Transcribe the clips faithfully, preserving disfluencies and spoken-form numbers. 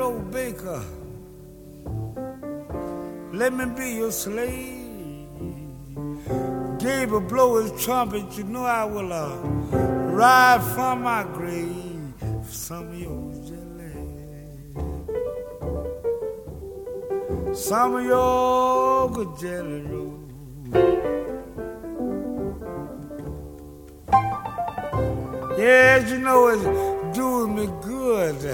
Roll baker, let me be your slave. Gabriel blow his trumpet, you know I will uh, ride from my grave for some of your jelly, some of your good jelly roll. Yes, you know it's doing me good,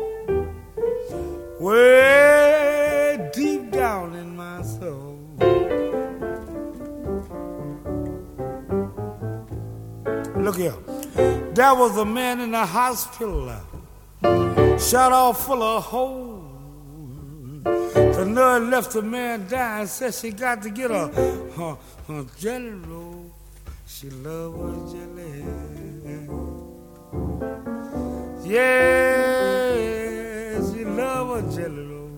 way deep down in my soul. Look here, there was a man in the hospital, shot off full of holes. The nurse left the man dying, said she got to get her, her, her jelly roll. She loved her jelly. Yeah, she loved her jelly roll.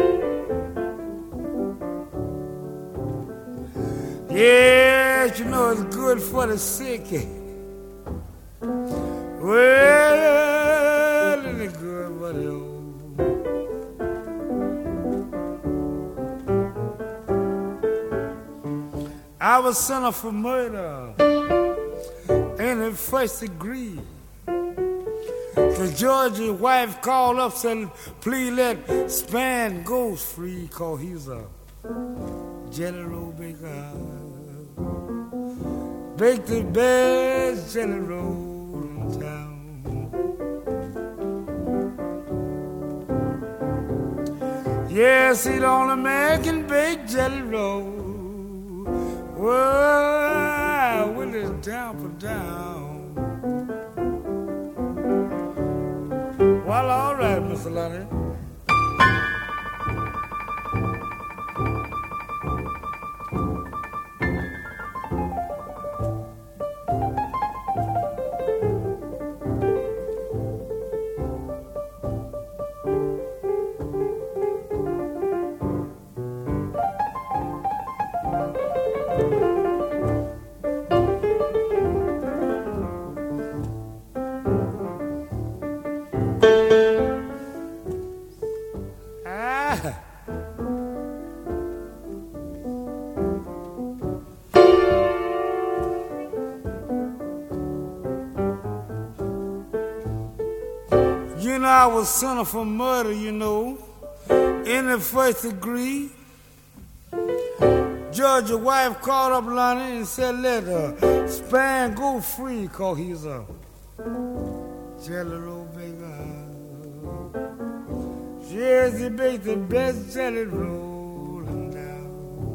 Yeah, you know it's good for the sick. Well, it's good for the old. I was sent for murder in the first degree. The Georgia wife called up, said, please let Span go free, cause he's a jelly roll baker. Bake the best jelly roll in town. Yes, he don't American bake jelly roll. Well, when it's down for down. Well, all right, Mister Lonnie. You know, I was sent for murder, you know, in the first degree. Georgia wife called up Lonnie and said, let her Span go free, cause he's a jelly roll baker. Yes, he baked the best jelly roll in town.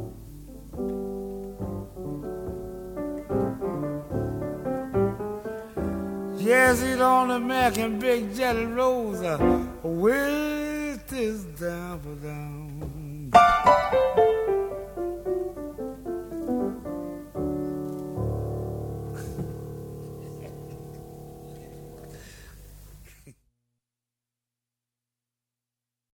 Yes, he don't American big jelly rolls. Uh, with this down for down.